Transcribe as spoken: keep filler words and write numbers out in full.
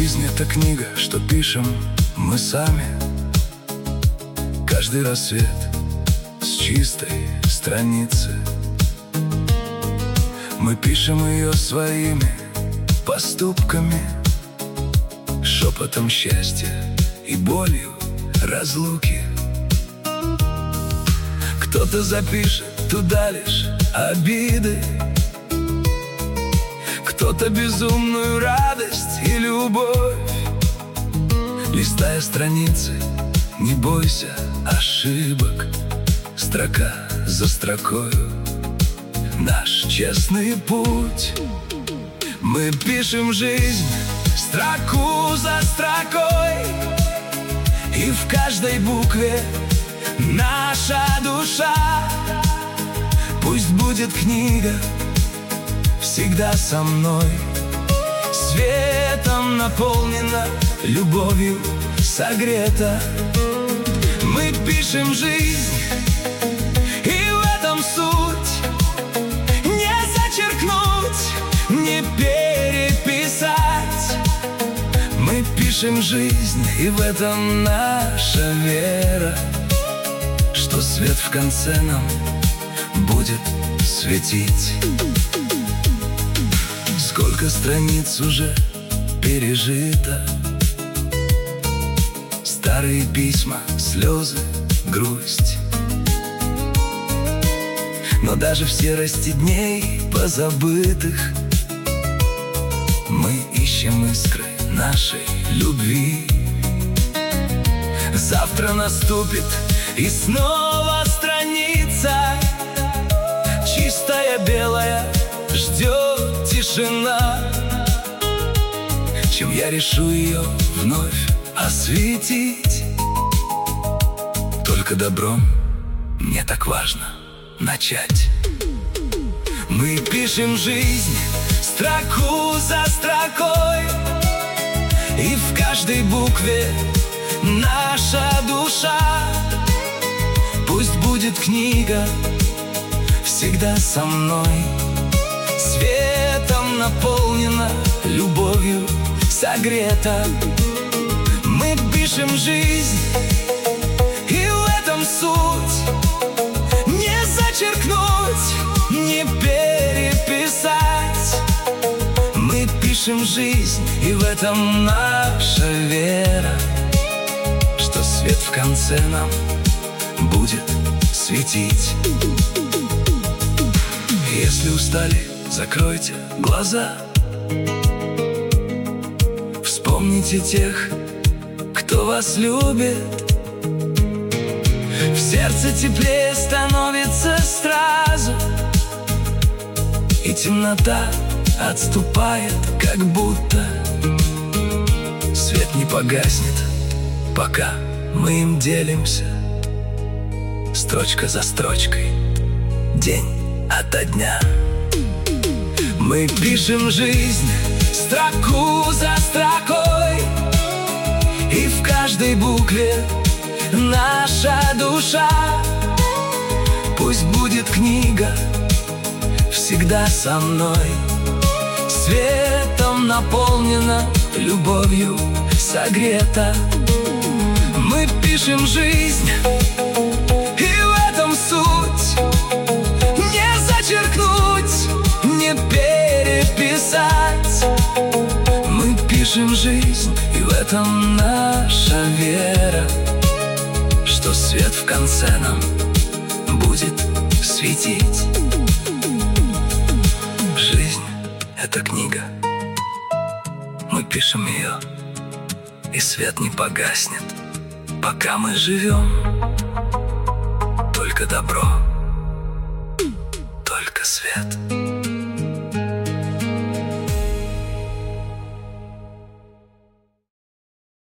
Жизнь — это книга, что пишем мы сами. Каждый рассвет с чистой страницы. Мы пишем ее своими поступками, шепотом счастья и болью разлуки. Кто-то запишет туда лишь обиды, кто-то безумную радость и любовь. Листая страницы, не бойся ошибок, строка за строкою наш честный путь. Мы пишем жизнь строку за строкой, и в каждой букве наша душа. Пусть будет книга всегда со мной, светом наполнена, любовью согрета. Мы пишем жизнь, и в этом суть. Не зачеркнуть, не переписать. Мы пишем жизнь, и в этом наша вера, что свет в конце нам будет светить. Сколько страниц уже пережито, старые письма, слезы, грусть. Но даже в серости дней позабытых мы ищем искры нашей любви. Завтра наступит, и снова страница чистая, белая, ждет тишина. Чем я решу ее вновь осветить, только добром мне так важно начать. Мы пишем жизнь строку за строкой, и в каждой букве наша душа. Пусть будет книга всегда со мной, светом наполнена, любовью согрета. Мы пишем жизнь, и в этом суть. Не зачеркнуть, не переписать. Мы пишем жизнь, и в этом наша вера, что свет в конце нам будет светить. Если устали, закройте глаза, вспомните тех, кто вас любит. В сердце теплее становится сразу, и темнота отступает, как будто. Свет не погаснет, пока мы им делимся, строчка за строчкой, день ото дня. Мы пишем жизнь строку за строкой, и в каждой букве наша душа. Пусть будет книга всегда со мной, светом наполнена, любовью согрета. Мы пишем жизнь, и в этом суть. Не зачеркнуть, не переписать. Мы пишем жизнь, и в этом наша вера, что свет в конце нам будет светить. Жизнь — это книга. Мы пишем ее, и свет не погаснет, пока мы живем. Только добро, только свет.